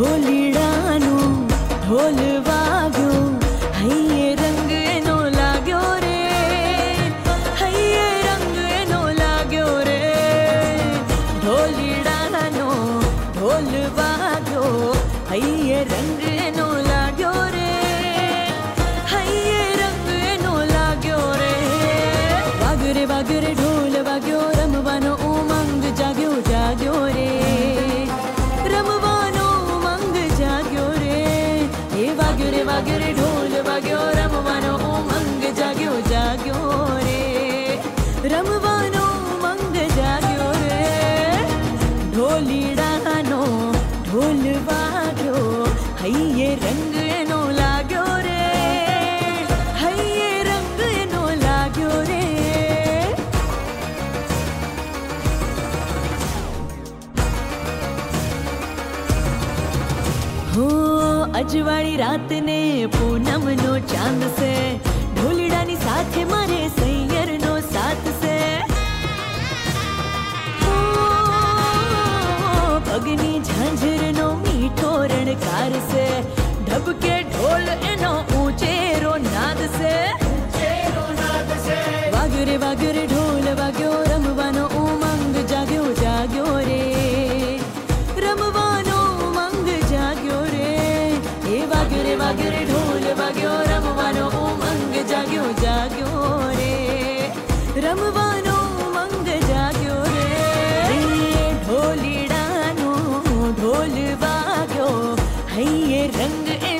ढोलीडानो ढोल वाग्यो हैये रंग एनो लाग्यो रे, हैये रंग एनो लाग्यो रे। ढोलीडानो ढोल वाग्यो हैये रंग एनो लाग्यो रे, हैये रंग एनो लाग्यो रे। वागरे ढोल वाग्यो रमवानो उमंग जाग्यो जाग्यो रे, रमवानो उमंग जाग्यो रे। हे वागरे ढोल वाग्यो रमवानो उमंग जाग्यो जाग्यो रे, रमवानो उमंग जाग्यो रे। ढोलीडानो ढोल वाग्यो हैये रंग एनो लाग्यो रे, हैये रंग एनो लाग्यो रे। हो अजवाड़ी रात ने पूनम नो चांद से, ढोलीडानी साथे मारे सैयर नो साथ से। हो पगनी झांझर नो मीठो रणकार से, ढबके ढोल एनो ऊंचेरो नाद से। वागरे ढोल वाग्यो रमवानो उमंग जाग्यो जाग्यो रे, रमवानो उमंग जाग्यो रे। हे वागरे ढोल वाग्यो रमवानो उमंग जाग्यो जाग्यो रे, रमवानो उमंग जाग्यो रे। ढोलीडानो ढोल वाग्यो हैये रंग